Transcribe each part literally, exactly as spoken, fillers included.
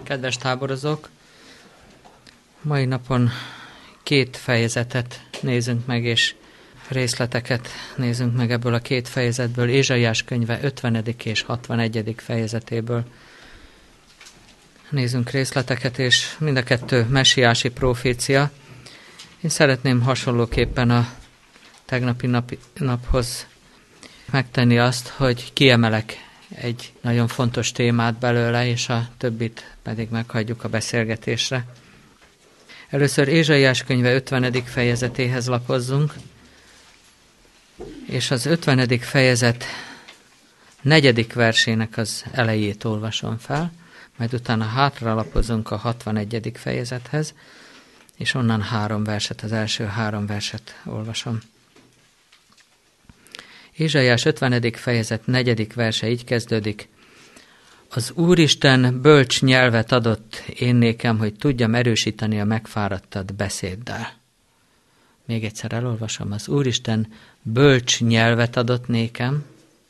Kedves táborozók, mai napon két fejezetet nézünk meg, és részleteket nézünk meg ebből a két fejezetből, Ézsaiás könyve ötvenedik és hatvanegyedik fejezetéből. Nézzünk részleteket, és mind a kettő messiási profécia. Én szeretném hasonlóképpen a tegnapi nap, naphoz megtenni azt, hogy kiemelek egy nagyon fontos témát belőle, és a többit pedig meghagyjuk a beszélgetésre. Először Ézsaiás könyve ötvenedik fejezetéhez lapozzunk, és az ötvenedik fejezet negyedik versének az elejét olvasom fel, majd utána hátra lapozunk a hatvanegyedik fejezethez, és onnan három verset, az első három verset olvasom. Ézsaiás ötvenedik fejezet negyedik verse így kezdődik. Az Úristen bölcs nyelvet adott én nékem, hogy tudjam erősíteni a megfáradtat beszéddel. Még egyszer elolvasom. Az Úristen bölcs nyelvet adott nékem,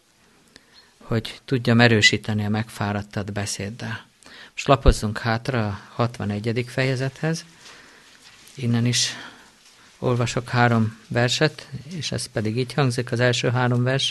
hogy tudjam erősíteni a megfáradtat beszéddel. Most lapozzunk hátra a hatvanegyedik fejezethez. Innen is olvasok három verset, és ez pedig így hangzik, az első három vers.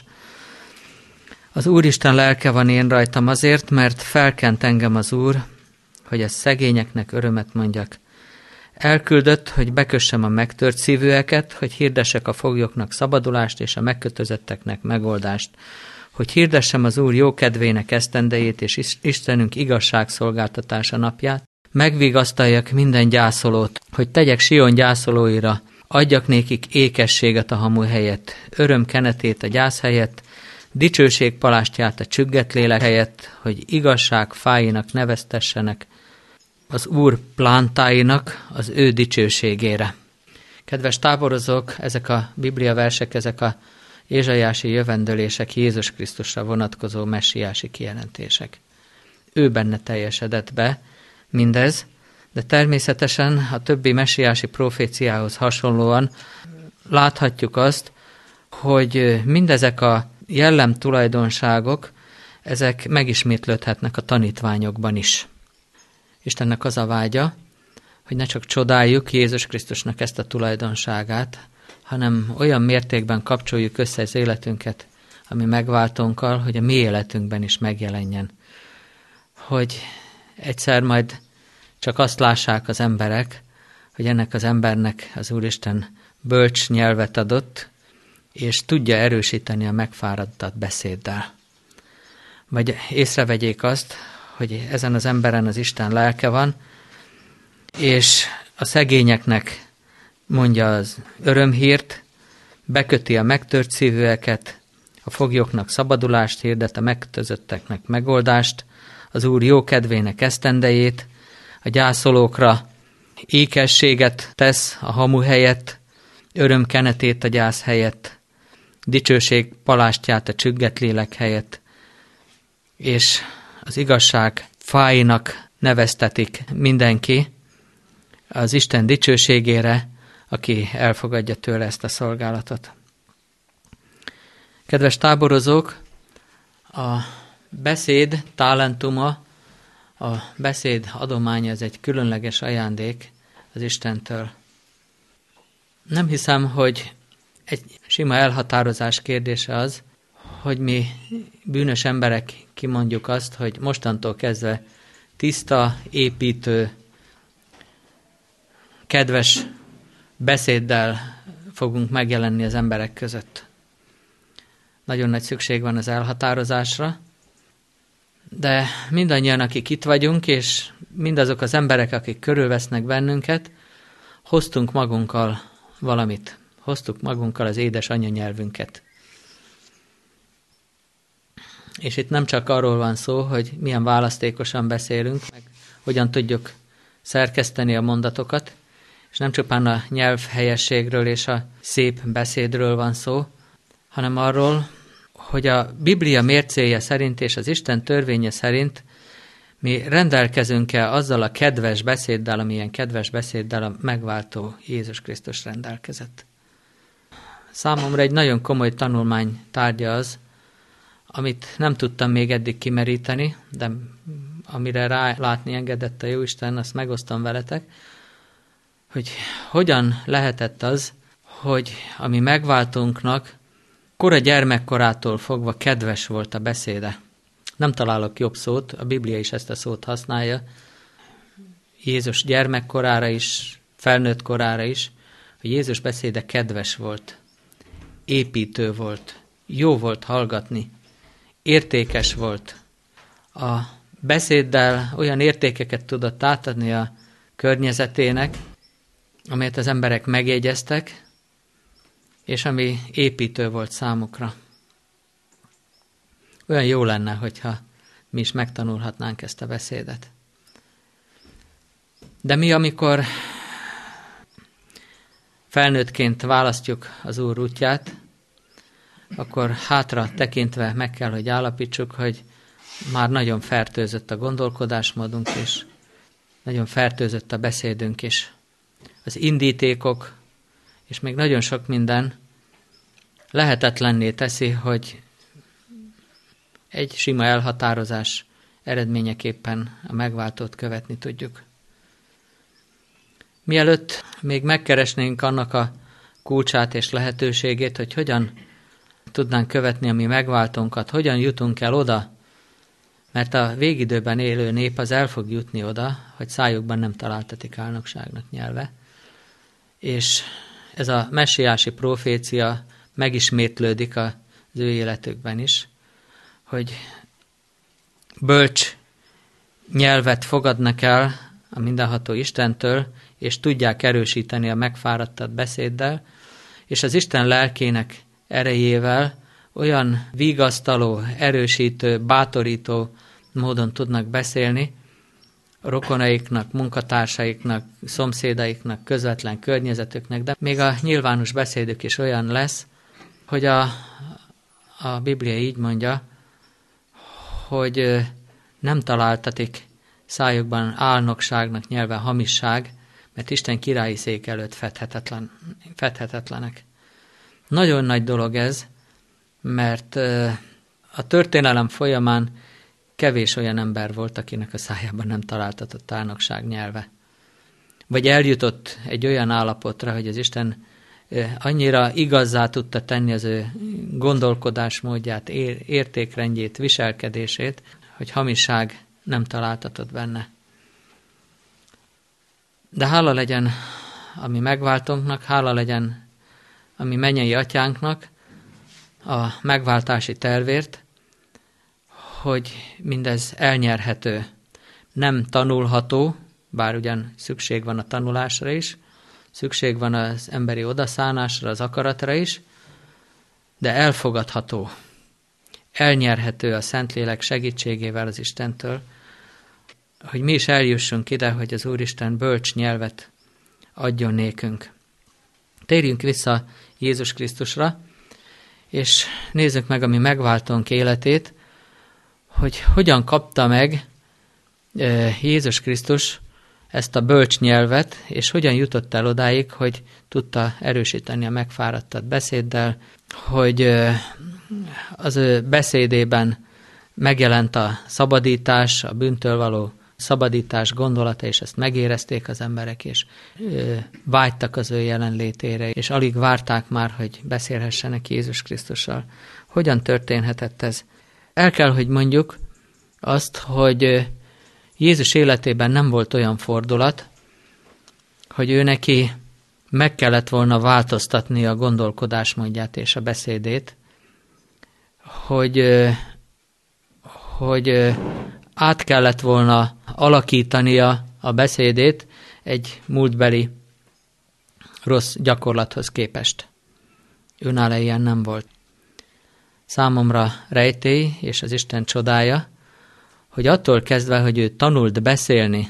Az Úristen lelke van én rajtam azért, mert felkent engem az Úr, hogy a szegényeknek örömet mondjak. Elküldött, hogy bekössem a megtört szívűeket, hogy hirdessek a foglyoknak szabadulást és a megkötözötteknek megoldást, hogy hirdessem az Úr jókedvének esztendejét és Istenünk igazságszolgáltatása napját, megvigasztaljak minden gyászolót, hogy tegyek Sion gyászolóira, adjak nékik ékességet a hamu helyett, öröm kenetét a gyász helyett, dicsőség palástját a csüggett lélek helyett, hogy igazság fáinak neveztessenek az Úr plántáinak az ő dicsőségére. Kedves táborozók, ezek a Biblia versek, ezek a ézsaiási jövendőlések Jézus Krisztusra vonatkozó messiási kijelentések. Ő benne teljesedett be mindez, de természetesen a többi messiási proféciához hasonlóan láthatjuk azt, hogy mindezek a jellem tulajdonságok, ezek megismétlődhetnek a tanítványokban is. Istennek az a vágya, hogy ne csak csodáljuk Jézus Krisztusnak ezt a tulajdonságát, hanem olyan mértékben kapcsoljuk össze az életünket, ami megváltónkkal, hogy a mi életünkben is megjelenjen. Hogy egyszer majd csak azt lássák az emberek, hogy ennek az embernek az Úristen bölcs nyelvet adott, és tudja erősíteni a megfáradtat beszéddel. Vagy észrevegyék azt, hogy ezen az emberen az Isten lelke van, és a szegényeknek mondja az örömhírt, beköti a megtört szívűeket, a foglyoknak szabadulást hirdet, a megkötözötteknek megoldást, az Úr jókedvének esztendejét, a gyászolókra ékességet tesz a hamu helyett, öröm kenetét a gyász helyett, dicsőség palástját a csüggett lélek helyett, és az igazság fáinak neveztetik mindenki az Isten dicsőségére, aki elfogadja tőle ezt a szolgálatot. Kedves táborozók, a beszéd talentuma, a beszéd adománya, ez egy különleges ajándék az Istentől. Nem hiszem, hogy egy sima elhatározás kérdése az, hogy mi bűnös emberek kimondjuk azt, hogy mostantól kezdve tiszta, építő, kedves beszéddel fogunk megjelenni az emberek között. Nagyon nagy szükség van az elhatározásra, de mindannyian, akik itt vagyunk, és mindazok az emberek, akik körülvesznek bennünket, hoztunk magunkkal valamit. Hoztuk magunkkal az édes anyanyelvünket. És itt nem csak arról van szó, hogy milyen választékosan beszélünk, meg hogyan tudjuk szerkeszteni a mondatokat, és nem csupán a nyelvhelyességről és a szép beszédről van szó, hanem arról, hogy a Biblia mércéje szerint és az Isten törvénye szerint mi rendelkezünk-e azzal a kedves beszéddel, amilyen kedves beszéddel a megváltó Jézus Krisztus rendelkezett. Számomra egy nagyon komoly tanulmány tárgya az, amit nem tudtam még eddig kimeríteni, de amire rálátni engedett a Jóisten, azt megosztom veletek, hogy hogyan lehetett az, hogy a mi megváltónknak kora gyermekkorától fogva kedves volt a beszéde. Nem találok jobb szót, a Biblia is ezt a szót használja. Jézus gyermekkorára is, felnőtt korára is, hogy Jézus beszéde kedves volt, építő volt, jó volt hallgatni, értékes volt. A beszéddel olyan értékeket tudott átadni a környezetének, amelyet az emberek megjegyeztek, és ami építő volt számukra. Olyan jó lenne, hogyha mi is megtanulhatnánk ezt a beszédet. De mi, amikor felnőttként választjuk az Úr útját, akkor hátra tekintve meg kell, hogy állapítsuk, hogy már nagyon fertőzött a gondolkodásmódunk is, nagyon fertőzött a beszédünk is. Az indítékok, és még nagyon sok minden lehetetlenné teszi, hogy egy sima elhatározás eredményeképpen a megváltót követni tudjuk. Mielőtt még megkeresnénk annak a kulcsát és lehetőségét, hogy hogyan tudnánk követni a mi megváltónkat, hogyan jutunk el oda, mert a végidőben élő nép az el fog jutni oda, hogy szájukban nem találtatik álnokságnak nyelve. És ez a messiási profécia megismétlődik az ő életükben is, hogy bölcs nyelvet fogadnak el a mindenható Istentől, és tudják erősíteni a megfáradtat beszéddel, és az Isten lelkének erejével olyan vigasztaló, erősítő, bátorító módon tudnak beszélni a rokonaiknak, munkatársaiknak, szomszédaiknak, közvetlen környezetüknek, de még a nyilvános beszédük is olyan lesz, hogy a, a Biblia így mondja, hogy nem találtatik szájukban álnokságnak nyelve hamisság, mert Isten királyi szék előtt fedhetetlen, fedhetetlenek. Nagyon nagy dolog ez, mert a történelem folyamán kevés olyan ember volt, akinek a szájában nem találtatott álnokság nyelve. Vagy eljutott egy olyan állapotra, hogy az Isten annyira igazzá tudta tenni az ő gondolkodásmódját, értékrendjét, viselkedését, hogy hamisság nem találtatott benne. De hála legyen a mi megváltónknak, hála legyen a mi mennyei atyánknak a megváltási tervért, hogy mindez elnyerhető, nem tanulható, bár ugyan szükség van a tanulásra is, szükség van az emberi odaszánásra, az akaratra is, de elfogadható, elnyerhető a Szentlélek segítségével az Istentől, hogy mi is eljussunk ide, hogy az Úristen bölcs nyelvet adjon nékünk. Térjünk vissza Jézus Krisztusra, és nézzük meg a mi megváltónk életét, hogy hogyan kapta meg Jézus Krisztus ezt a bölcs nyelvet, és hogyan jutott el odáig, hogy tudta erősíteni a megfáradtat beszéddel, hogy az ő beszédében megjelent a szabadítás, a bűntől való szabadítás gondolata, és ezt megérezték az emberek, és vágytak az ő jelenlétére, és alig várták már, hogy beszélhessenek Jézus Krisztussal. Hogyan történhetett ez? El kell, hogy mondjuk azt, hogy Jézus életében nem volt olyan fordulat, hogy ő neki meg kellett volna változtatni a gondolkodásmódját és a beszédét, hogy, hogy át kellett volna alakítania a beszédét egy múltbeli rossz gyakorlathoz képest. Őnála ilyen nem volt. Számomra rejtély és az Isten csodája, hogy attól kezdve, hogy ő tanult beszélni,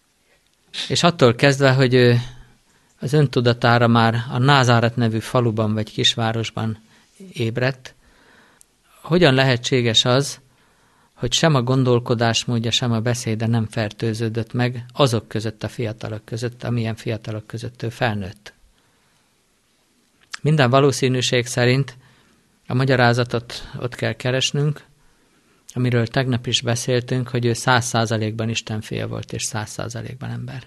és attól kezdve, hogy ő az öntudatára már a Názáret nevű faluban vagy kisvárosban ébredt, hogyan lehetséges az, hogy sem a gondolkodásmódja, sem a beszéde nem fertőződött meg azok között a fiatalok között, amilyen fiatalok között ő felnőtt. Minden valószínűség szerint a magyarázatot ott kell keresnünk, amiről tegnap is beszéltünk, hogy ő száz százalékban Istenfia volt, és száz százalékban ember.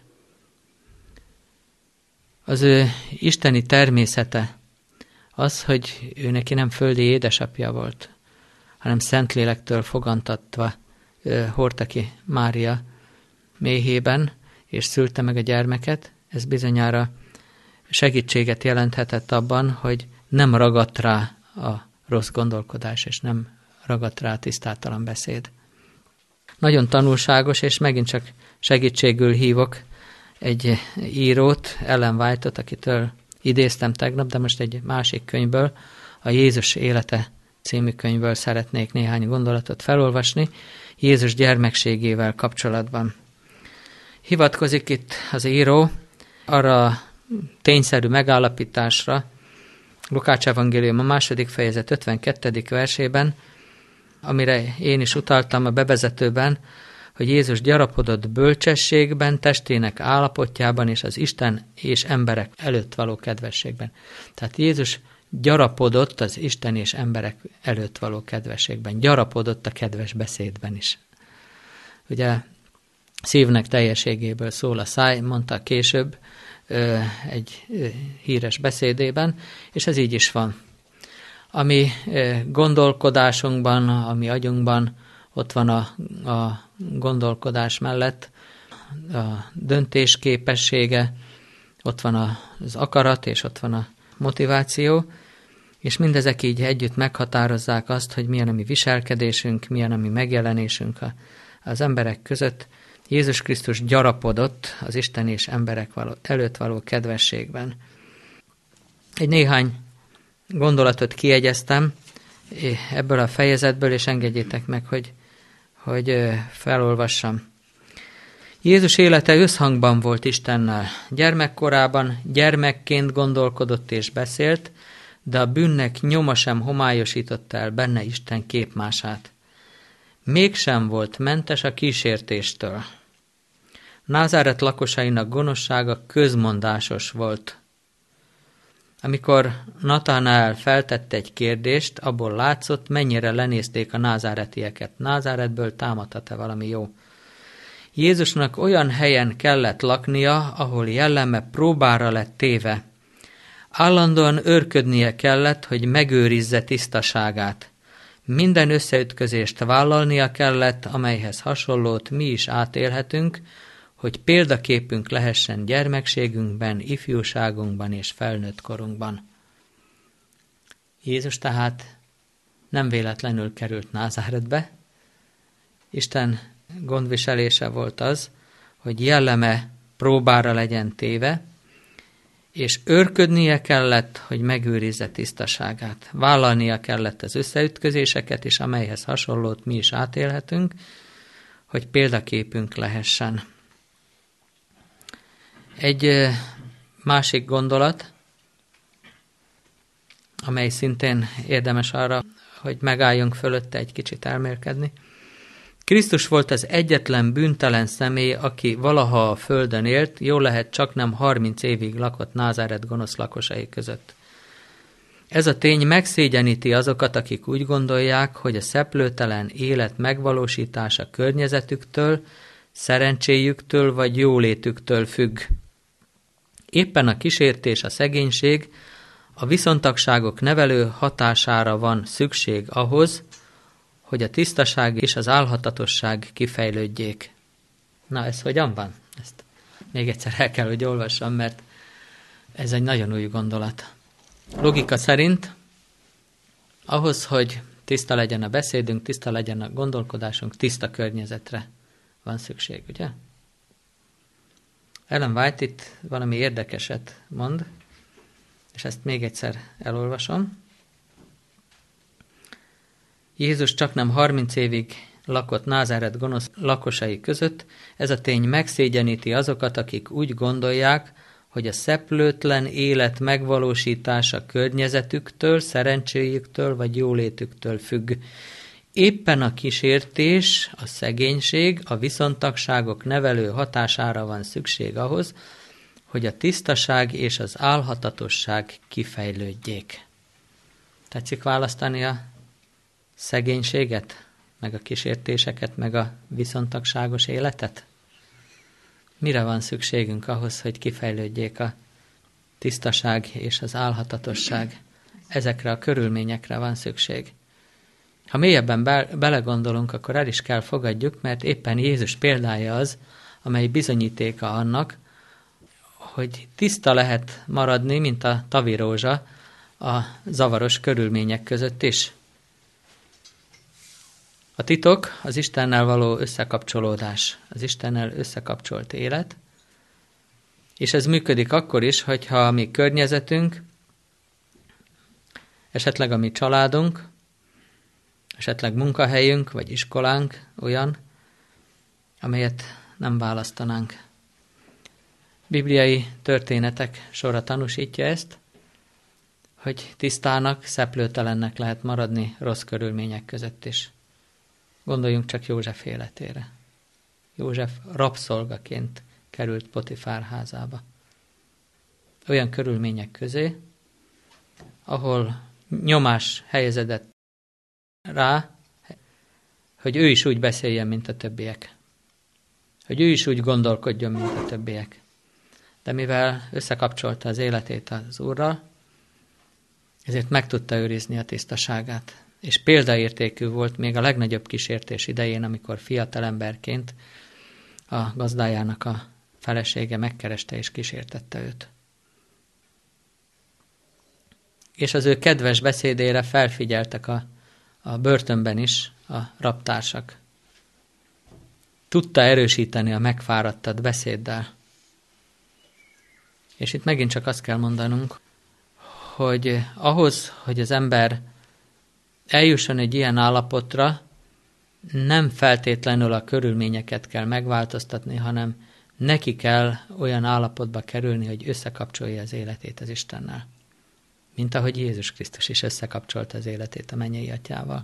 Az ő isteni természete az, hogy ő neki nem földi édesapja volt, hanem Szentlélektől fogantatva ö, hordta ki Mária méhében, és szülte meg a gyermeket. Ez bizonyára segítséget jelenthetett abban, hogy nem ragadt rá a rossz gondolkodás, és nem ragadt rá a tisztátalan beszéd. Nagyon tanulságos, és megint csak segítségül hívok egy írót, Ellen White-ot, akitől idéztem tegnap, de most egy másik könyvből, a Jézus élete című könyvből szeretnék néhány gondolatot felolvasni, Jézus gyermekségével kapcsolatban. Hivatkozik itt az író arra a tényszerű megállapításra, Lukács evangélium a második fejezet ötvenkettedik versében, amire én is utaltam a bevezetőben, hogy Jézus gyarapodott bölcsességben, testének állapotjában és az Isten és emberek előtt való kedvességben. Tehát Jézus gyarapodott az Isten és emberek előtt való kedvességben. Gyarapodott a kedves beszédben is. Ugye szívnek teljességéből szól a száj, mondta később ö, egy ö, híres beszédében, és ez így is van. A mi ö, gondolkodásunkban, a mi agyunkban ott van a, a gondolkodás mellett a döntés képessége, ott van az akarat, és ott van a motiváció, és mindezek így együtt meghatározzák azt, hogy milyen a mi viselkedésünk, milyen a mi megjelenésünk az emberek között. Jézus Krisztus gyarapodott az Isten és emberek való, előtt való kedvességben. Egy néhány gondolatot kiegyeztem ebből a fejezetből, és engedjétek meg, hogy, hogy felolvassam. Jézus élete összhangban volt Istennel. Gyermekkorában gyermekként gondolkodott és beszélt, de a bűnnek nyoma sem homályosította el benne Isten képmását. Mégsem volt mentes a kísértéstől. Názáret lakosainak gonoszsága közmondásos volt. Amikor Natanael feltette egy kérdést, abból látszott, mennyire lenézték a názáretieket. Názáretből támadhat-e valami jó? Jézusnak olyan helyen kellett laknia, ahol jelleme próbára lett téve. Állandóan őrködnie kellett, hogy megőrizze tisztaságát. Minden összeütközést vállalnia kellett, amelyhez hasonlót mi is átélhetünk, hogy példaképünk lehessen gyermekségünkben, ifjúságunkban és felnőtt korunkban. Jézus tehát nem véletlenül került Názáretbe. Isten gondviselése volt az, hogy jelleme próbára legyen téve, és őrködnie kellett, hogy megőrizze tisztaságát. Vállalnia kellett az összeütközéseket is, amelyhez hasonlót mi is átélhetünk, hogy példaképünk lehessen. Egy másik gondolat, amely szintén érdemes arra, hogy megálljunk fölötte egy kicsit elmélkedni. Krisztus volt az egyetlen bűntelen személy, aki valaha a földön élt, jól lehet csak nem harminc évig lakott Názáret gonosz lakosai között. Ez a tény megszégyeníti azokat, akik úgy gondolják, hogy a szeplőtelen élet megvalósítása környezetüktől, szerencséjüktől vagy jólétüktől függ. Éppen a kísértés, a szegénység, a viszontagságok nevelő hatására van szükség ahhoz, hogy a tisztaság és az álhatatosság kifejlődjék. Na, ez hogyan van? Ezt még egyszer el kell, hogy olvassam, mert ez egy nagyon új gondolat. Logika szerint ahhoz, hogy tiszta legyen a beszédünk, tiszta legyen a gondolkodásunk, tiszta környezetre van szükség, ugye? Ellen White itt valami érdekeset mond, és ezt még egyszer elolvasom. Jézus csaknem harminc évig lakott Názáret gonosz lakosai között, ez a tény megszégyeníti azokat, akik úgy gondolják, hogy a szeplőtlen élet megvalósítása környezetüktől, szerencséjüktől vagy jólétüktől függ. Éppen a kísértés, a szegénység, a viszontagságok nevelő hatására van szükség ahhoz, hogy a tisztaság és az álhatatosság kifejlődjék. Tetszik választani a szegénységet meg a kísértéseket, meg a viszontagságos életet? Mire van szükségünk ahhoz, hogy kifejlődjék a tisztaság és az álhatatosság? Ezekre a körülményekre van szükség. Ha mélyebben be- belegondolunk, akkor el is kell fogadjuk, mert éppen Jézus példája az, amely bizonyítéka annak, hogy tiszta lehet maradni, mint a tavirózsa a zavaros körülmények között is. A titok az Istennel való összekapcsolódás, az Istennel összekapcsolt élet, és ez működik akkor is, hogyha a mi környezetünk, esetleg a mi családunk, esetleg munkahelyünk vagy iskolánk olyan, amelyet nem választanánk. Bibliai történetek sora tanúsítja ezt, hogy tisztának, szeplőtelennek lehet maradni rossz körülmények között is. Gondoljunk csak József életére. József rabszolgaként került Potifár házába. Olyan körülmények közé, ahol nyomás helyezedett rá, hogy ő is úgy beszéljen, mint a többiek. Hogy ő is úgy gondolkodjon, mint a többiek. De mivel összekapcsolta az életét az Úrral, ezért meg tudta őrizni a tisztaságát. És példaértékű volt még a legnagyobb kísértés idején, amikor fiatalemberként a gazdájának a felesége megkereste és kísértette őt. És az ő kedves beszédére felfigyeltek a, a börtönben is a rabtársak. Tudta erősíteni a megfáradtat beszéddel. És itt megint csak azt kell mondanunk, hogy ahhoz, hogy az ember eljusson egy ilyen állapotra, nem feltétlenül a körülményeket kell megváltoztatni, hanem neki kell olyan állapotba kerülni, hogy összekapcsolja az életét az Istennel. Mint ahogy Jézus Krisztus is összekapcsolta az életét a mennyei Atyával.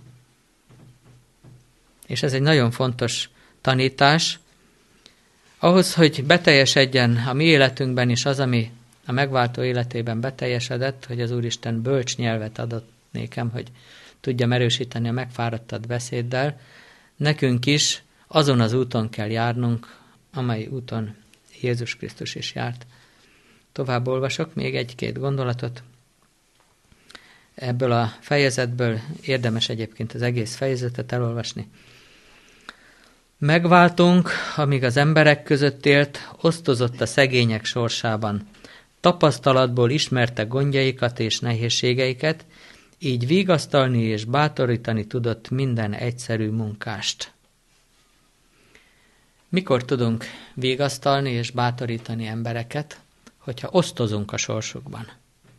És ez egy nagyon fontos tanítás. Ahhoz, hogy beteljesedjen a mi életünkben is az, ami a megváltó életében beteljesedett, hogy az Úristen bölcs nyelvet adott nékem, hogy tudjam erősíteni a megfáradtat beszéddel, nekünk is azon az úton kell járnunk, amely úton Jézus Krisztus is járt. Tovább olvasok még egy-két gondolatot. Ebből a fejezetből érdemes egyébként az egész fejezetet elolvasni. Megváltunk, amíg az emberek között élt, osztozott a szegények sorsában. Tapasztalatból ismerte gondjaikat és nehézségeiket, így vigasztalni és bátorítani tudott minden egyszerű munkást. Mikor tudunk vigasztalni és bátorítani embereket, hogyha osztozunk a sorsukban?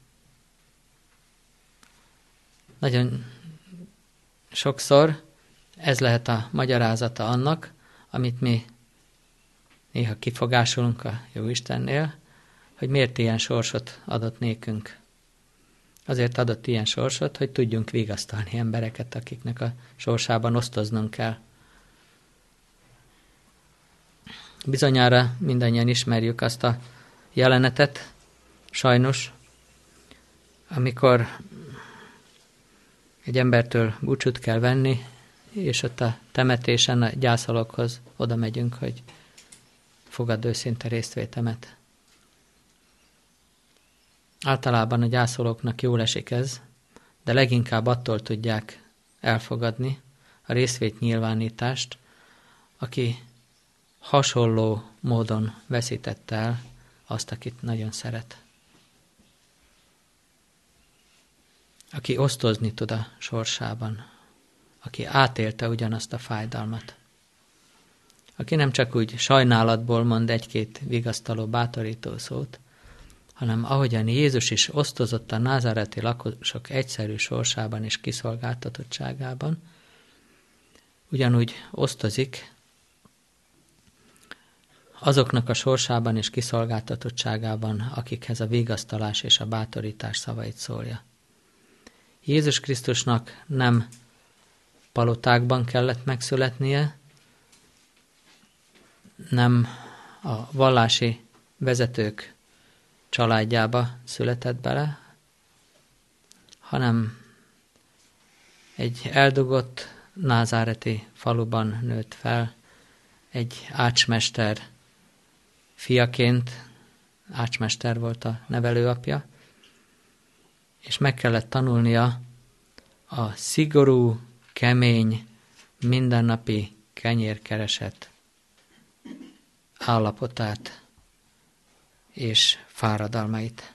Nagyon sokszor ez lehet a magyarázata annak, amit mi néha kifogásolunk a Jóistennél, hogy miért ilyen sorsot adott nékünk. Azért adott ilyen sorsot, hogy tudjunk vigasztalni embereket, akiknek a sorsában osztoznunk kell. Bizonyára mindannyian ismerjük azt a jelenetet, sajnos, amikor egy embertől búcsút kell venni, és ott a temetésen a gyászolókhoz oda megyünk, hogy fogadd őszinte résztvétemet. Általában a gyászolóknak jól esik ez, de leginkább attól tudják elfogadni a részvét nyilvánítást, aki hasonló módon veszítette el azt, akit nagyon szeret. Aki osztozni tud a sorsában, aki átélte ugyanazt a fájdalmat, aki nem csak úgy sajnálatból mond egy-két vigasztaló, bátorító szót, hanem ahogyan Jézus is osztozott a názáreti lakosok egyszerű sorsában és kiszolgáltatottságában, ugyanúgy osztozik azoknak a sorsában és kiszolgáltatottságában, akikhez a vigasztalás és a bátorítás szavait szólja. Jézus Krisztusnak nem palotákban kellett megszületnie, nem a vallási vezetők családjába született bele, hanem egy eldugott, názáreti faluban nőtt fel, egy ácsmester fiaként, ácsmester volt a nevelőapja, és meg kellett tanulnia a szigorú, kemény, mindennapi kenyérkereset állapotát és fáradalmait.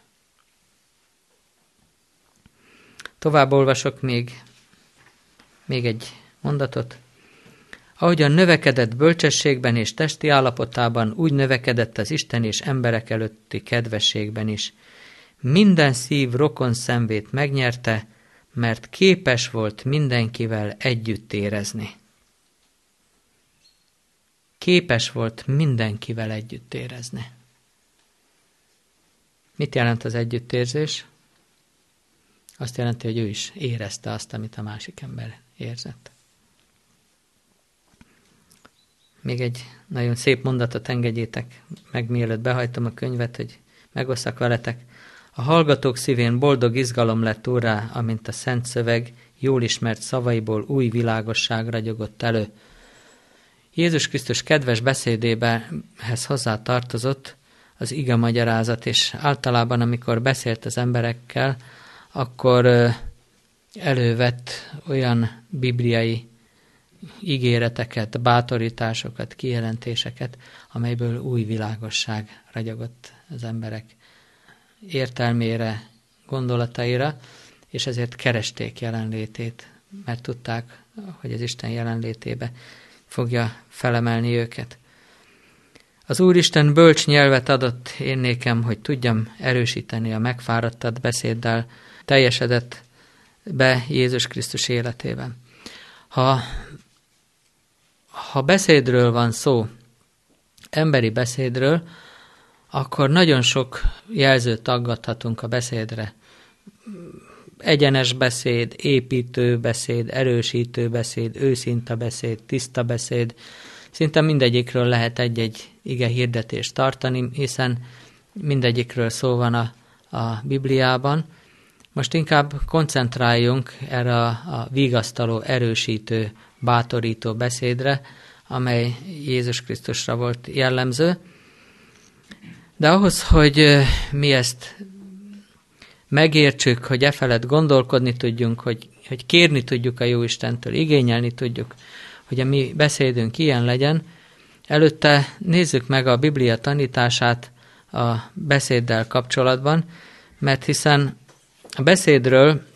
Tovább olvasok még, még egy mondatot. Ahogyan növekedett bölcsességben és testi állapotában, úgy növekedett az Isten és emberek előtti kedvességben is. Minden szív rokon szenvét megnyerte, mert képes volt mindenkivel együtt érezni. Képes volt mindenkivel együtt érezni. Mit jelent az együttérzés? Azt jelenti, hogy ő is érezte azt, amit a másik ember érzett. Még egy nagyon szép mondatot engedjétek meg, mielőtt behajtom a könyvet, hogy megosszak veletek. A hallgatók szívén boldog izgalom lett úrrá, amint a Szent Szöveg jól ismert szavaiból új világosság ragyogott elő. Jézus Krisztus kedves beszédébehez hozzá tartozott az ige magyarázat, és általában, amikor beszélt az emberekkel, akkor elővett olyan bibliai ígéreteket, bátorításokat, kijelentéseket, amelyből új világosság ragyogott az emberek értelmére, gondolataira, és ezért keresték jelenlétét, mert tudták, hogy az Isten jelenlétébe fogja felemelni őket. Az Úristen bölcs nyelvet adott én nékem, hogy tudjam erősíteni a megfáradtat beszéddel, teljesedett be Jézus Krisztus életében. Ha, ha beszédről van szó, emberi beszédről, akkor nagyon sok jelzőt aggathatunk a beszédre. Egyenes beszéd, építő beszéd, erősítő beszéd, őszinte beszéd, tiszta beszéd. Szinte mindegyikről lehet egy-egy ige hirdetést tartani, hiszen mindegyikről szó van a, a Bibliában. Most inkább koncentráljunk erre a, a vigasztaló, erősítő, bátorító beszédre, amely Jézus Krisztusra volt jellemző. De ahhoz, hogy mi ezt megértsük, hogy e felett gondolkodni tudjunk, hogy, hogy kérni tudjuk a Jóistentől, igényelni tudjuk, hogy a mi beszédünk ilyen legyen, előtte nézzük meg a Biblia tanítását a beszéddel kapcsolatban, mert hiszen a beszédről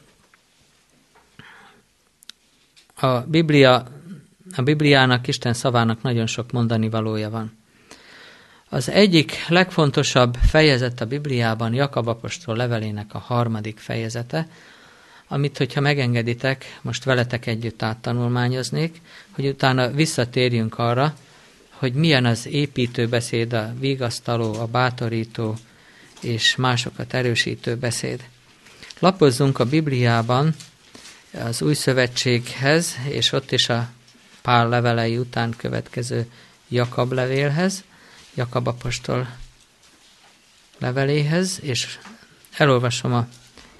a, Biblia, a Bibliának, Isten szavának nagyon sok mondani valója van. Az egyik legfontosabb fejezet a Bibliában Jakab apostol levelének a harmadik fejezete, amit, hogyha megengeditek, most veletek együtt áttanulmányoznék, hogy utána visszatérjünk arra, hogy milyen az építő beszéd, a vigasztaló, a bátorító és másokat erősítő beszéd. Lapozzunk a Bibliában az Új Szövetséghez, és ott is a Pál levelei után következő Jakab levélhez, Jakab apostol leveléhez, és elolvasom a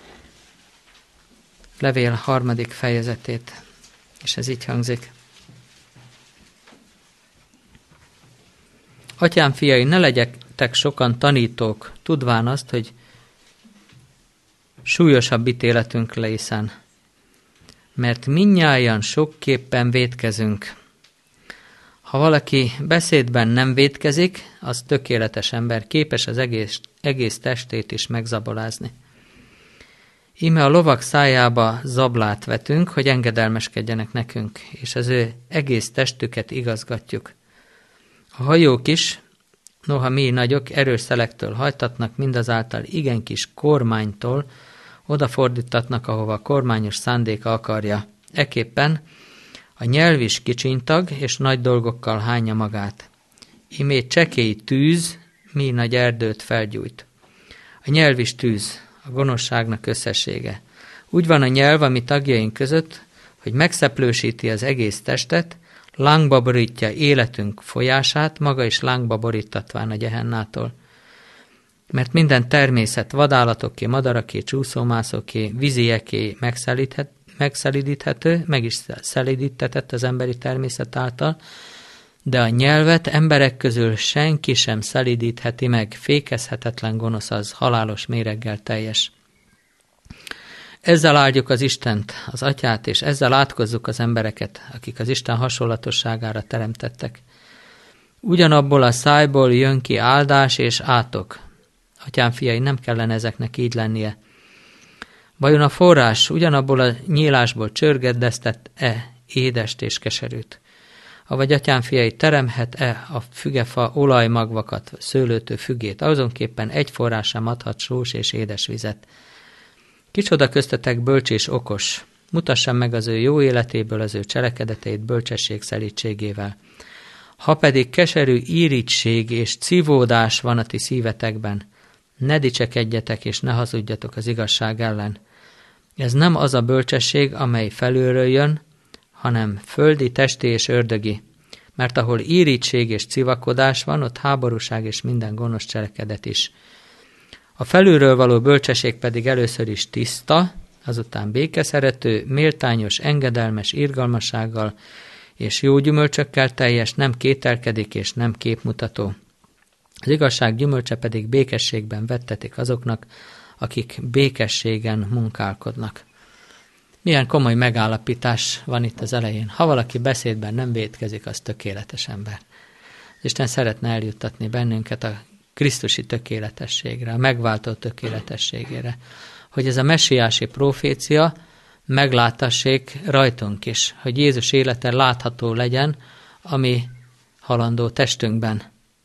levél harmadik fejezetét, és ez így hangzik. Atyám fiai, ne legyetek sokan tanítók, tudván azt, hogy súlyosabb ítéletünk lészen, mert mindnyájan sokképpen vétkezünk. Ha valaki beszédben nem vétkezik, az tökéletes ember, képes az egész, egész testét is megzabolázni. Íme a lovak szájába zablát vetünk, hogy engedelmeskedjenek nekünk, és az ő egész testüket igazgatjuk. A hajók is, noha mi nagyok, erős szelektől hajtatnak, mindazáltal igen kis kormánytól odafordítatnak, ahova a kormányos szándéka akarja. Ekképpen a nyelv is kicsintag, és nagy dolgokkal hányja magát. Imét csekély tűz, mi nagy erdőt felgyújt. A nyelv is tűz, a gonoszságnak összessége. Úgy van a nyelv, ami tagjaink között, hogy megszeplősíti az egész testet, lángba borítja életünk folyását, maga is lángba borítatván a gyehennától. Mert minden természet, vadállatoké, madaraké, csúszómászoké, vízieké megszelidíthető, meg is szelidítetett az emberi természet által, de a nyelvet emberek közül senki sem szelidítheti meg, fékezhetetlen gonosz az, halálos méreggel teljes. Ezzel áldjuk az Istent, az Atyát, és ezzel átkozzuk az embereket, akik az Isten hasonlatosságára teremtettek. Ugyanabból a szájból jön ki áldás és átok. Atyám fiai, nem kellene ezeknek így lennie. Vajon a forrás ugyanabból a nyílásból csörgedeztet-e édest és keserűt? Avagy atyám fiai, teremhet-e a fügefa olajmagvakat, szőlőtő fügét? Azonképpen egy forrás sem adhat sós és édes vizet. Kicsoda köztetek bölcs és okos, mutassam meg az ő jó életéből az ő cselekedeteit bölcsesség szelídségével. Ha pedig keserű írigység és civódás van a ti szívetekben, ne dicsekedjetek és ne hazudjatok az igazság ellen. Ez nem az a bölcsesség, amely felülről jön, hanem földi, testi és ördögi. Mert ahol írigység és civakodás van, ott háborúság és minden gonosz cselekedet is. A felülről való bölcsesség pedig először is tiszta, azután békeszerető, méltányos, engedelmes, irgalmassággal és jó gyümölcsökkel teljes, nem kételkedik és nem képmutató. Az igazság gyümölcse pedig békességben vettetik azoknak, akik békességen munkálkodnak. Milyen komoly megállapítás van itt az elején. Ha valaki beszédben nem vétkezik, az tökéletes ember. Isten szeretne eljuttatni bennünket a krisztusi tökéletességre, a megváltó tökéletességére, hogy ez a messiási profécia megláttassék rajtunk is, hogy Jézus élete látható legyen a mi halandó testünkben.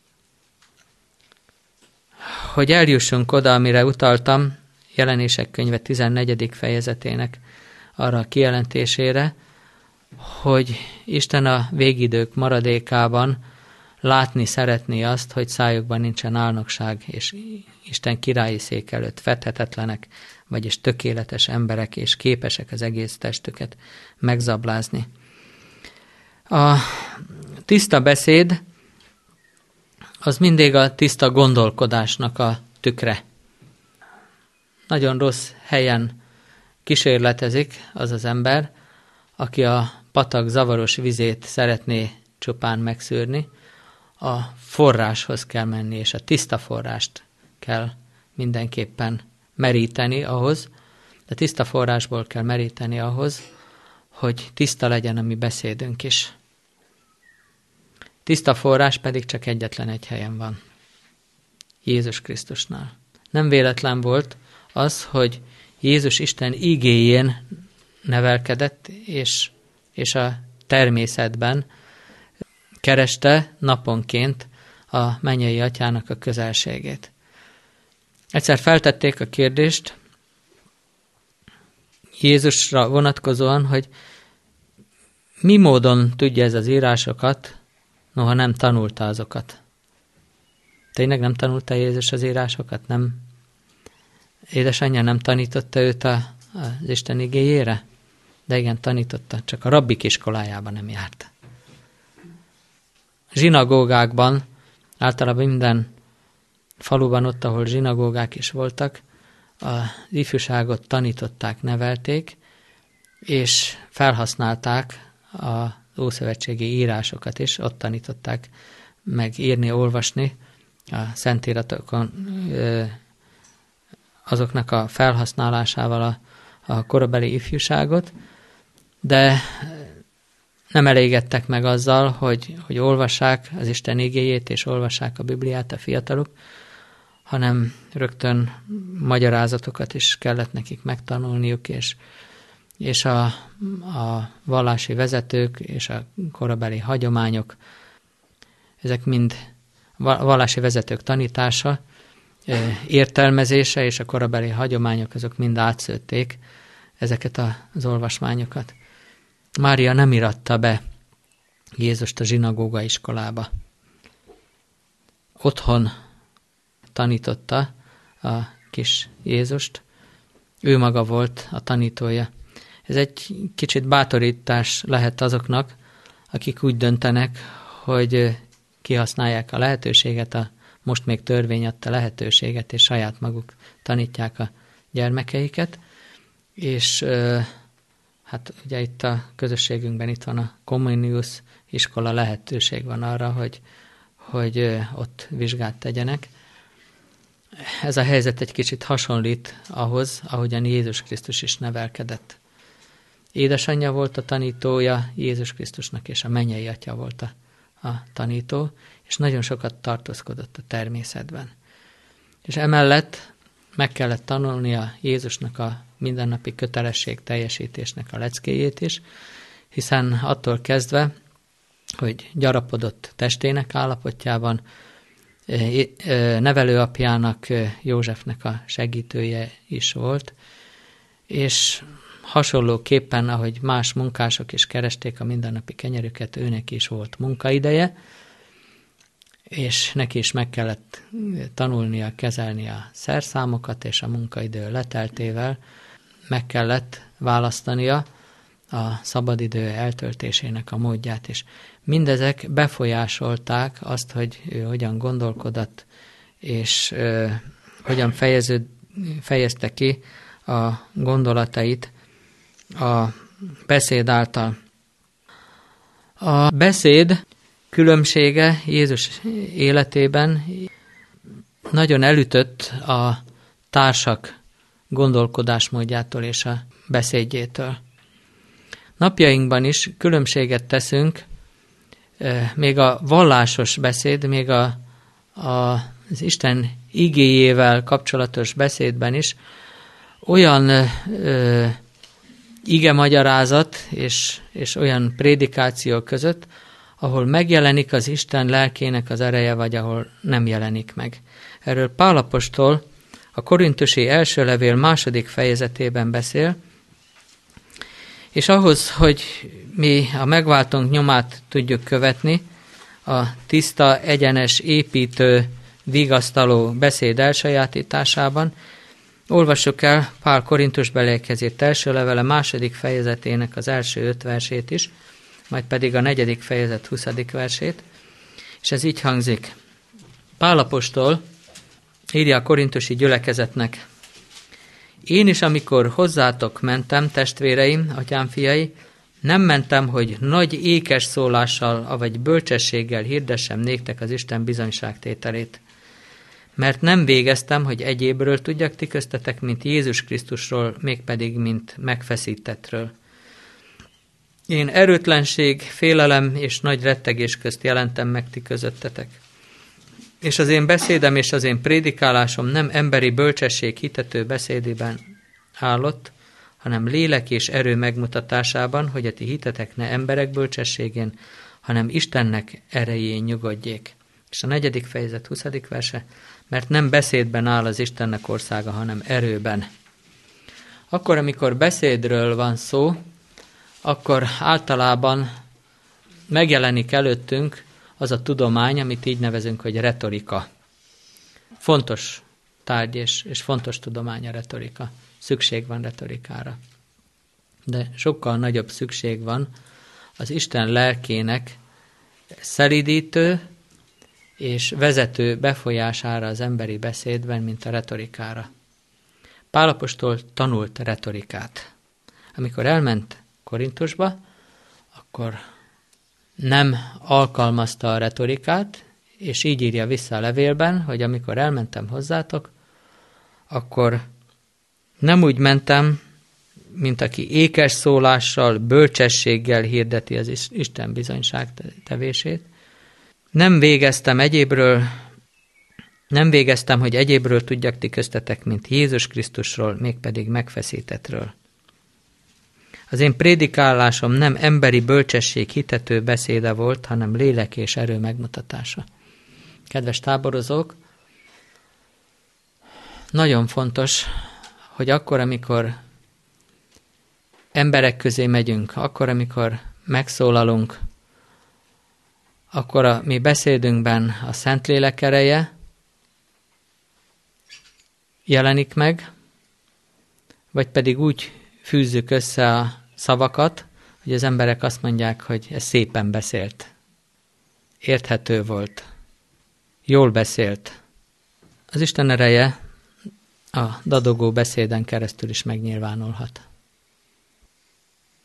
Hogy eljussunk oda, amire utaltam, Jelenések könyve tizennegyedik fejezetének arra a kijelentésére, hogy Isten a végidők maradékában látni szeretné azt, hogy szájukban nincsen álnokság, és Isten királyi szék előtt fedhetetlenek, vagyis tökéletes emberek, és képesek az egész testüket megzablázni. A tiszta beszéd az mindig a tiszta gondolkodásnak a tükre. Nagyon rossz helyen kísérletezik az az ember, aki a patak zavaros vizét szeretné csupán megszűrni, a forráshoz kell menni, és a tiszta forrást kell mindenképpen meríteni ahhoz, de tiszta forrásból kell meríteni ahhoz, hogy tiszta legyen a mi beszédünk is. Tiszta forrás pedig csak egyetlen egy helyen van. Jézus Krisztusnál. Nem véletlen volt az, hogy Jézus Isten igéjén nevelkedett, és, és a természetben kereste naponként a mennyei atyának a közelségét. Egyszer feltették a kérdést Jézusra vonatkozóan, hogy mi módon tudja ez az írásokat, noha nem tanulta azokat. Tényleg nem tanulta Jézus az írásokat? Nem? Édesanyja nem tanította őt a, az Isten igéjére? De igen, tanította, csak a rabbik iskolájában nem járt. Zsinagógákban, általában minden faluban ott, ahol zsinagógák is voltak, az ifjúságot tanították, nevelték, és felhasználták az ószövetségi írásokat is, ott tanították meg írni, olvasni a szentíratokon, azoknak a felhasználásával a, a korabeli ifjúságot, de nem elégedtek meg azzal, hogy, hogy olvassák az Isten igéjét és olvassák a Bibliát a fiatalok, hanem rögtön magyarázatokat is kellett nekik megtanulniuk, és, és a, a vallási vezetők és a korabeli hagyományok, ezek mind vallási vezetők tanítása, értelmezése és a korabeli hagyományok, azok mind átszőtték ezeket az olvasmányokat. Mária nem iratta be Jézust a zsinagóga iskolába. Otthon tanította a kis Jézust. Ő maga volt a tanítója. Ez egy kicsit bátorítás lehet azoknak, akik úgy döntenek, hogy kihasználják a lehetőséget, a most még törvény adta lehetőséget, és saját maguk tanítják a gyermekeiket, és Hát ugye itt a közösségünkben itt van a Comenius iskola, lehetőség van arra, hogy, hogy ott vizsgát tegyenek. Ez a helyzet egy kicsit hasonlít ahhoz, ahogyan Jézus Krisztus is nevelkedett. Édesanyja volt a tanítója Jézus Krisztusnak, és a mennyei atya volt a, a tanító, és nagyon sokat tartózkodott a természetben. És emellett meg kellett tanulnia Jézusnak a mindennapi kötelesség teljesítésnek a leckéjét is, hiszen attól kezdve, hogy gyarapodott testének állapotjában, nevelőapjának, Józsefnek a segítője is volt, és hasonlóképpen, ahogy más munkások is keresték a mindennapi kenyerüket, őnek is volt munkaideje, és neki is meg kellett tanulnia, kezelni a szerszámokat, és a munkaidő leteltével meg kellett választania a szabadidő eltöltésének a módját is. Mindezek befolyásolták azt, hogy ő hogyan gondolkodott, és ö, hogyan fejező, fejezte ki a gondolatait a beszéd által. A beszéd különbsége Jézus életében nagyon elütött a társak gondolkodásmódjától és a beszédjétől. Napjainkban is különbséget teszünk, még a vallásos beszéd, még a, a, az Isten igéjével kapcsolatos beszédben is olyan ö, igemagyarázat és, és olyan prédikáció között, ahol megjelenik az Isten lelkének az ereje, vagy ahol nem jelenik meg. Erről Pál apostol a korintusi első levél második fejezetében beszél, és ahhoz, hogy mi a megváltónk nyomát tudjuk követni, a tiszta, egyenes, építő, vigasztaló beszéd elsajátításában, olvassuk el Pál Korintusbeliekhez írt első levele második fejezetének az első öt versét is, majd pedig a negyedik fejezet huszadik versét, és ez így hangzik. Pál apostol írja a korintusi gyülekezetnek: Én is, amikor hozzátok mentem, testvéreim, atyám fiai, nem mentem, hogy nagy ékes szólással, avagy bölcsességgel hirdessem néktek az Isten bizonyságtételét. Mert nem végeztem, hogy egyébről tudjak ti köztetek, mint Jézus Krisztusról, mégpedig mint megfeszítettről. Én erőtlenség, félelem és nagy rettegés közt jelentem meg ti közöttetek. És az én beszédem és az én prédikálásom nem emberi bölcsesség hitető beszédében állott, hanem lélek és erő megmutatásában, hogy a ti hitetek ne emberek bölcsességén, hanem Istennek erején nyugodjék. És a negyedik fejezet huszadik verse, mert nem beszédben áll az Istennek országa, hanem erőben. Akkor, amikor beszédről van szó, akkor általában megjelenik előttünk az a tudomány, amit így nevezünk, hogy retorika. Fontos tárgy és, és fontos tudomány a retorika. Szükség van retorikára. De sokkal nagyobb szükség van az Isten lelkének szelídítő és vezető befolyására az emberi beszédben, mint a retorikára. Pál apostol tanult retorikát. Amikor elment Korintusba, akkor nem alkalmazta a retorikát, és így írja vissza a levélben, hogy amikor elmentem hozzátok, akkor nem úgy mentem, mint aki ékes szólással, bölcsességgel hirdeti az Isten bizonyságtevését. Nem végeztem egyébről, nem végeztem, hogy egyébről tudjak ti köztetek, mint Jézus Krisztusról, mégpedig megfeszítettről. Az én prédikálásom nem emberi bölcsesség hitető beszéde volt, hanem lélek és erő megmutatása. Kedves táborozók, nagyon fontos, hogy akkor, amikor emberek közé megyünk, akkor, amikor megszólalunk, akkor a mi beszédünkben a Szentlélek ereje jelenik meg, vagy pedig úgy fűzzük össze a szavakat, hogy az emberek azt mondják, hogy ez szépen beszélt, érthető volt, jól beszélt. Az Isten ereje a dadogó beszéden keresztül is megnyilvánulhat.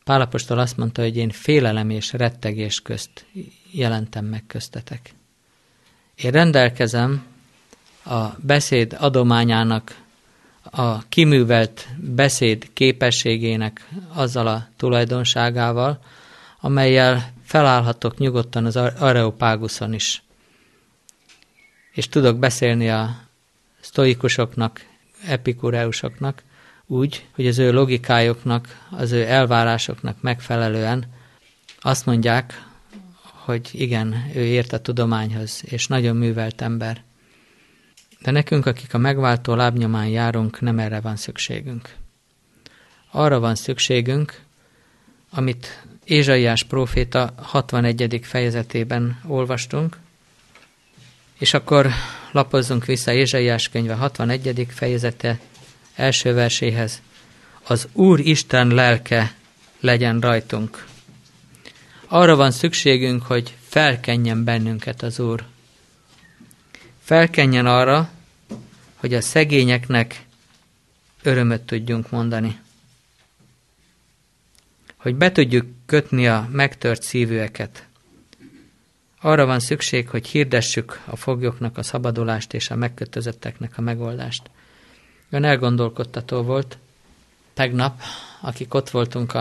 Pál apostol azt mondta, hogy én félelem és rettegés közt jelentem meg köztetek. Én rendelkezem a beszéd adományának, a kiművelt beszéd képességének azzal a tulajdonságával, amellyel felállhatok nyugodtan az Areopáguszon is. És tudok beszélni a sztoikusoknak, epikureusoknak úgy, hogy az ő logikájuknak, az ő elvárásoknak megfelelően azt mondják, hogy igen, ő ért a tudományhoz, és nagyon művelt ember. De nekünk, akik a megváltó lábnyomán járunk, nem erre van szükségünk. Arra van szükségünk, amit Ézsaiás próféta hatvanegyedik fejezetében olvastunk, és akkor lapozzunk vissza Ézsaiás könyve hatvanegyedik fejezete első verséhez. Az Úr Isten lelke legyen rajtunk. Arra van szükségünk, hogy felkenjen bennünket az Úr. Felkenjen arra, hogy a szegényeknek örömöt tudjunk mondani. Hogy be tudjuk kötni a megtört szívűeket. Arra van szükség, hogy hirdessük a foglyoknak a szabadulást és a megkötözötteknek a megoldást. Ön elgondolkodtató volt tegnap, akik ott voltunk a,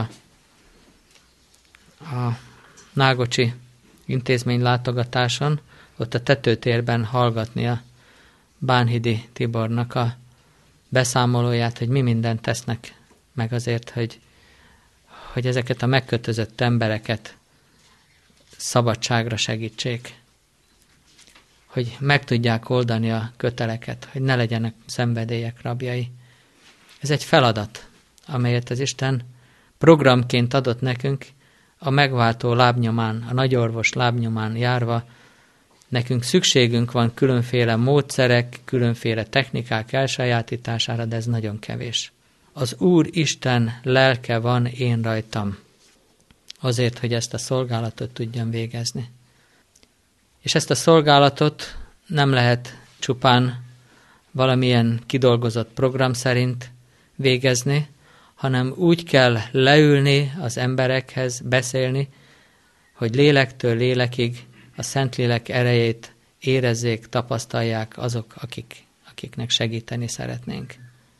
a Nágocsi intézmény látogatáson, ott a tetőtérben hallgatni a Bánhidi Tibornak a beszámolóját, hogy mi mindent tesznek meg azért, hogy, hogy ezeket a megkötözött embereket szabadságra segítsék. Hogy meg tudják oldani a köteleket, hogy ne legyenek szenvedélyek rabjai. Ez egy feladat, amelyet az Isten programként adott nekünk, a megváltó lábnyomán, a nagyorvos lábnyomán járva. Nekünk szükségünk van különféle módszerek, különféle technikák elsajátítására, de ez nagyon kevés. Az Úr Isten lelke van én rajtam, azért, hogy ezt a szolgálatot tudjam végezni. És ezt a szolgálatot nem lehet csupán valamilyen kidolgozott program szerint végezni, hanem úgy kell leülni az emberekhez, beszélni, hogy lélektől lélekig a Szentlélek erejét érezzék, tapasztalják azok, akik, akiknek segíteni szeretnénk.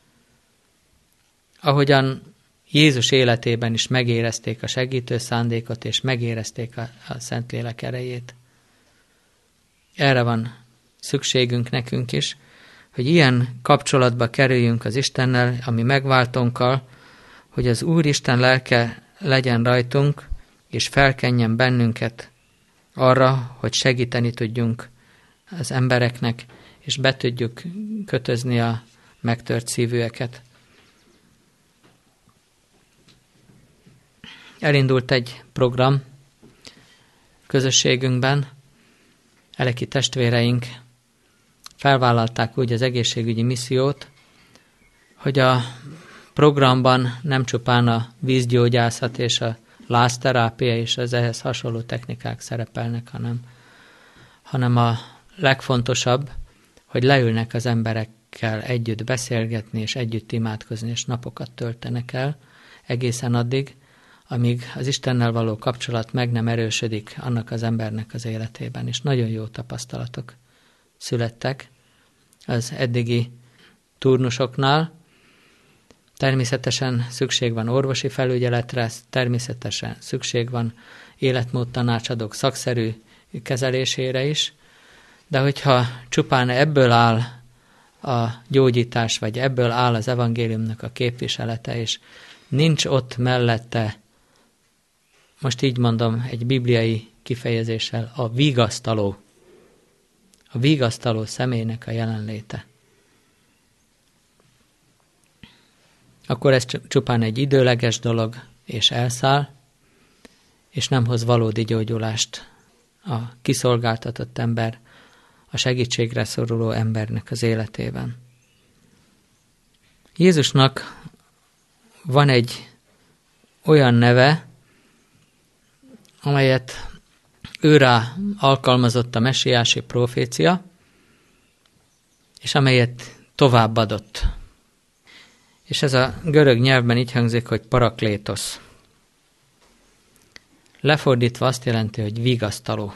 Ahogyan Jézus életében is megérezték a segítő szándékot, és megérezték a, a Szentlélek erejét. Erre van szükségünk nekünk is, hogy ilyen kapcsolatba kerüljünk az Istennel, ami megváltónkkal, hogy az Úristen lelke legyen rajtunk, és felkenjen bennünket arra, hogy segíteni tudjunk az embereknek, és be tudjuk kötözni a megtört szívűeket. Elindult egy program közösségünkben, eleki testvéreink felvállalták úgy az egészségügyi missziót, hogy a programban nem csupán a vízgyógyászat és a lázterápia és az ehhez hasonló technikák szerepelnek, hanem, hanem a legfontosabb, hogy leülnek az emberekkel együtt beszélgetni, és együtt imádkozni, és napokat töltenek el, egészen addig, amíg az Istennel való kapcsolat meg nem erősödik annak az embernek az életében. És nagyon jó tapasztalatok születtek az eddigi turnusoknál. Természetesen szükség van orvosi felügyeletre, természetesen szükség van életmódtanácsadók szakszerű kezelésére is, de hogyha csupán ebből áll a gyógyítás, vagy ebből áll az evangéliumnak a képviselete, és nincs ott mellette, most így mondom, egy bibliai kifejezéssel, a vigasztaló, a vigasztaló személynek a jelenléte, akkor ez csupán egy időleges dolog, és elszáll, és nem hoz valódi gyógyulást a kiszolgáltatott ember, a segítségre szoruló embernek az életében. Jézusnak van egy olyan neve, amelyet őrá alkalmazott a messiási profécia, és amelyet továbbadott. És ez a görög nyelvben így hangzik, hogy paraklétosz. lefordítva azt jelenti, hogy vigasztaló.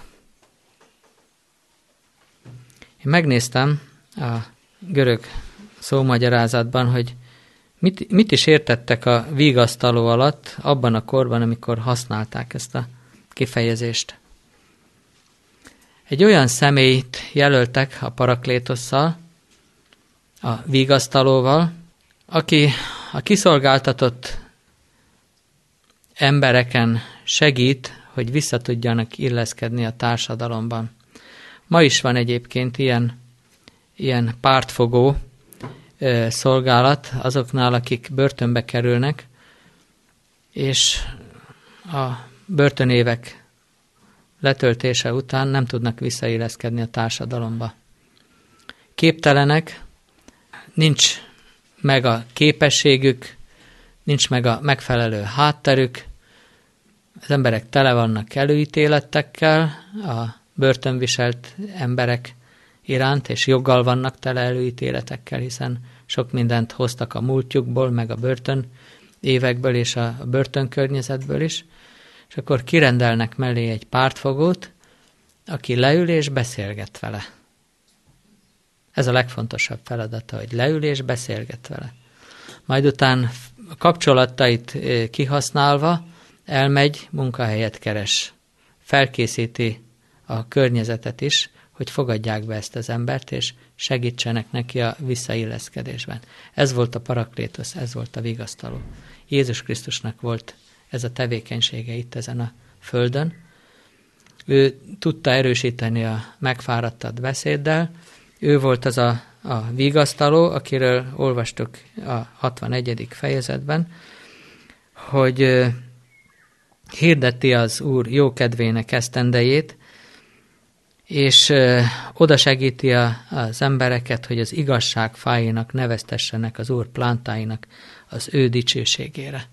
Én megnéztem a görög szómagyarázatban, hogy mit, mit is értettek a vigasztaló alatt abban a korban, amikor használták ezt a kifejezést. Egy olyan személyt jelöltek a paraklétosszal, a vigasztalóval, aki a kiszolgáltatott embereken segít, hogy vissza tudjanak illeszkedni a társadalomban. Ma is van egyébként ilyen, ilyen pártfogó ö, szolgálat azoknál, akik börtönbe kerülnek, és a börtönévek letöltése után nem tudnak visszailleszkedni a társadalomba. Képtelenek, nincs meg a képességük, nincs meg a megfelelő hátterük, az emberek tele vannak előítéletekkel, a börtönviselt emberek iránt, és joggal vannak tele előítéletekkel, hiszen sok mindent hoztak a múltjukból, meg a börtön évekből és a börtönkörnyezetből is, és akkor kirendelnek mellé egy pártfogót, aki leül és beszélget vele. Ez a legfontosabb feladata, hogy leül és beszélget vele. Majd után a kapcsolatait kihasználva elmegy, munkahelyet keres. Felkészíti a környezetet is, hogy fogadják be ezt az embert, és segítsenek neki a visszailleszkedésben. Ez volt a paraklétosz, ez volt a vigasztaló. Jézus Krisztusnak volt ez a tevékenysége itt ezen a földön. Ő tudta erősíteni a megfáradtat beszéddel, ő volt az a, a vigasztaló, akiről olvastuk a hatvanegyedik fejezetben, hogy hirdeti az Úr jókedvének esztendejét, és oda segíti a, az embereket, hogy az igazság fáinak neveztessenek az Úr plántáinak az ő dicsőségére.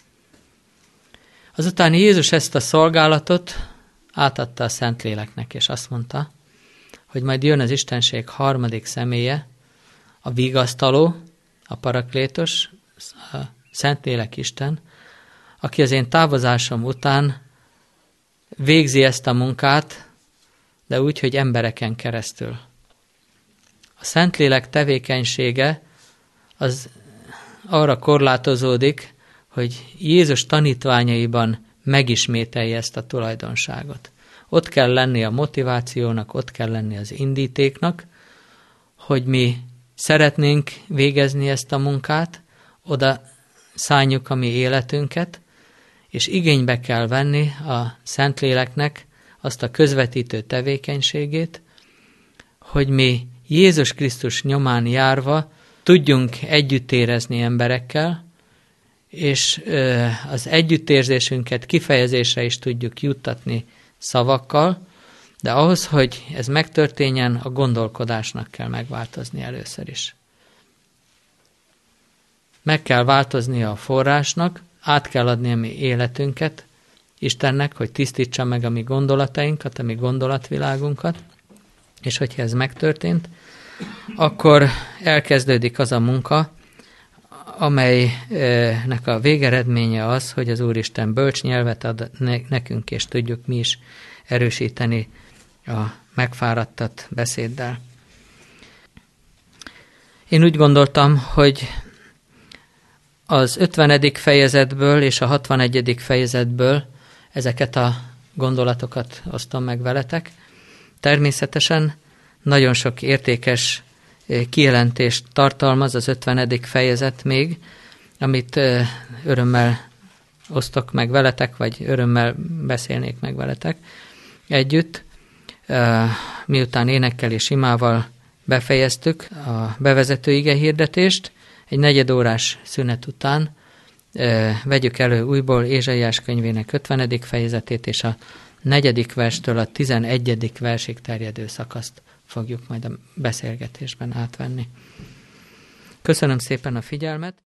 Azután Jézus ezt a szolgálatot átadta a Szentléleknek, és azt mondta, hogy majd jön az Istenség harmadik személye, a vigasztaló, a paraklétos, a Szentlélek Isten, aki az én távozásom után végzi ezt a munkát, de úgy, hogy embereken keresztül. A Szentlélek tevékenysége az arra korlátozódik, hogy Jézus tanítványaiban megismételje ezt a tulajdonságot. Ott kell lenni a motivációnak, ott kell lenni az indítéknak, hogy mi szeretnénk végezni ezt a munkát, oda szálljuk a mi életünket, és igénybe kell venni a Szentléleknek azt a közvetítő tevékenységét, hogy mi Jézus Krisztus nyomán járva tudjunk együtt érezni emberekkel, és az együttérzésünket kifejezésre is tudjuk juttatni szavakkal, de ahhoz, hogy ez megtörténjen, a gondolkodásnak kell megváltozni először is. Meg kell változnia a forrásnak, át kell adni a mi életünket Istennek, hogy tisztítsa meg a mi gondolatainkat, a mi gondolatvilágunkat, és hogyha ez megtörtént, akkor elkezdődik az a munka, amelynek a végeredménye az, hogy az Úristen bölcs nyelvet ad nekünk, és tudjuk mi is erősíteni a megfáradtat beszéddel. Én úgy gondoltam, hogy az ötvenedik fejezetből és a hatvanegyedik fejezetből ezeket a gondolatokat osztom meg veletek. Természetesen nagyon sok értékes kijelentést tartalmaz az ötvenedik fejezet még, amit örömmel osztok meg veletek, vagy örömmel beszélnék meg veletek együtt. Miután énekkel és imával befejeztük a bevezető igehirdetést, egy negyedórás szünet után vegyük elő újból Ézsaiás könyvének ötvenedik fejezetét, és a negyedik verstől a tizenegyedik versig terjedő szakaszt fogjuk majd a beszélgetésben átvenni. Köszönöm szépen a figyelmet!